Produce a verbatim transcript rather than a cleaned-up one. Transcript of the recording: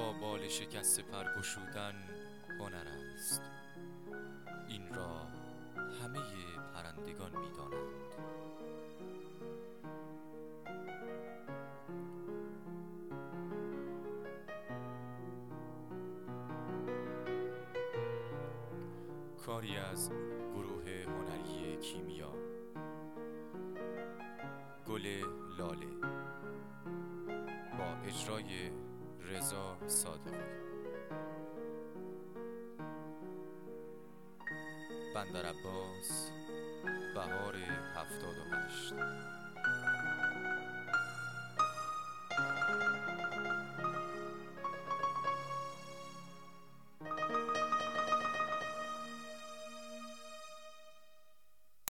با بال شکسته پر گشودن هنر است. این را همه پرندگان می دانند. کاری از گروه هنری کیمیا. گل لاله با اجرای رضا صادقی. بندر عباس، بهار هفتاد و هشت.